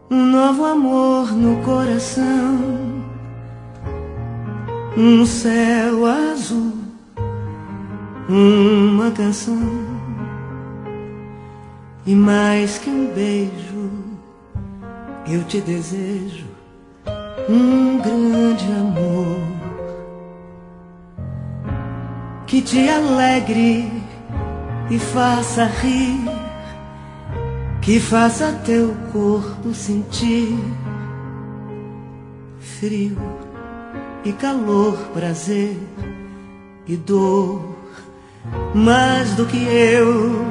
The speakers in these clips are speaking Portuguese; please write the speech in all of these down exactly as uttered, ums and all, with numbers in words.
um novo amor no coração, um céu azul, uma canção, e mais que um beijo, eu te desejo um grande amor que te alegre e faça rir, que faça teu corpo sentir frio e calor, prazer e dor, mais do que eu.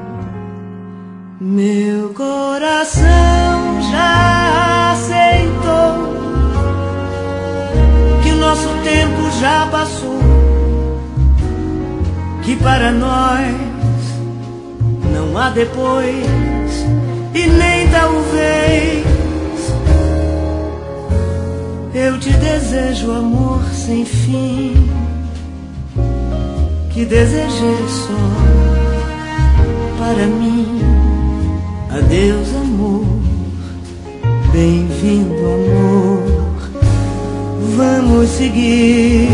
Meu coração já aceitou que o nosso tempo já passou, que para nós não há depois e nem talvez. Eu te desejo amor sem fim, que desejei só para mim. Adeus amor, bem-vindo amor, vamos seguir.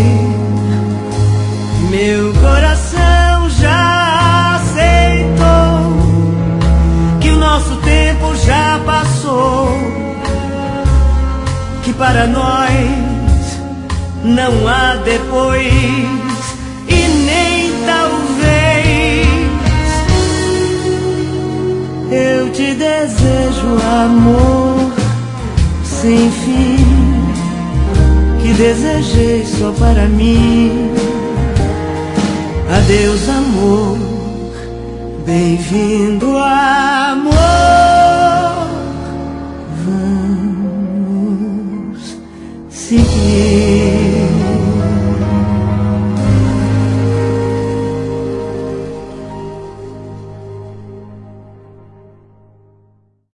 Meu coração já aceitou que o nosso tempo já passou, que para nós não há depois e nem talvez. Eu te desejo amor sem fim, que desejei só para mim. Adeus amor, bem-vindo amor, vamos seguir.